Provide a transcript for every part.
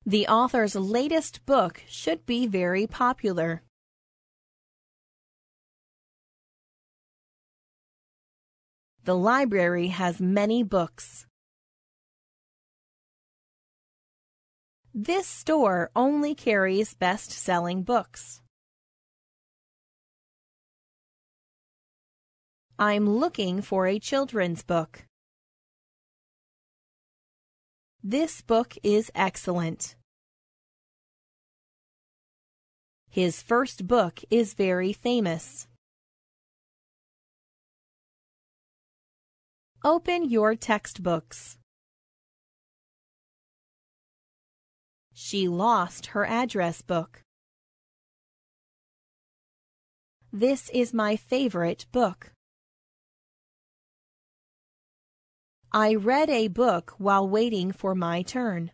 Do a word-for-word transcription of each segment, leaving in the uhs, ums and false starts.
The author's latest book should be very popular. The library has many books. This store only carries best-selling books. I'm looking for a children's book. This book is excellent. His first book is very famous. Open your textbooks. She lost her address book. This is my favorite book. I read a book while waiting for my turn.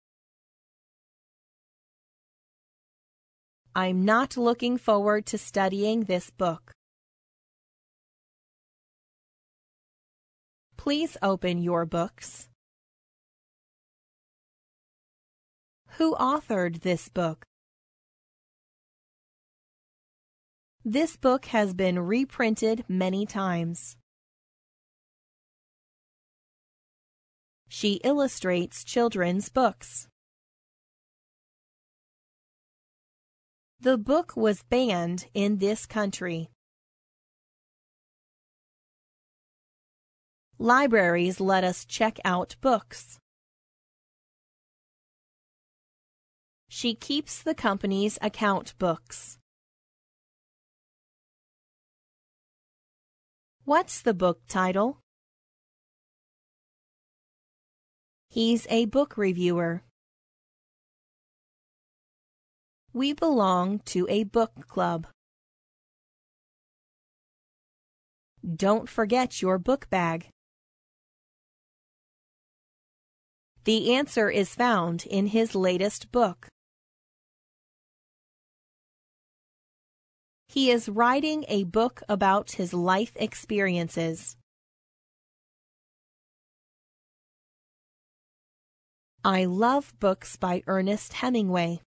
I'm not looking forward to studying this book. Please open your books. Who authored this book? This book has been reprinted many times. She illustrates children's books. The book was banned in this country. Libraries let us check out books. She keeps the company's account books. What's the book title? He's a book reviewer. We belong to a book club. Don't forget your book bag. The answer is found in his latest book. He is writing a book about his life experiences. I love books by Ernest Hemingway.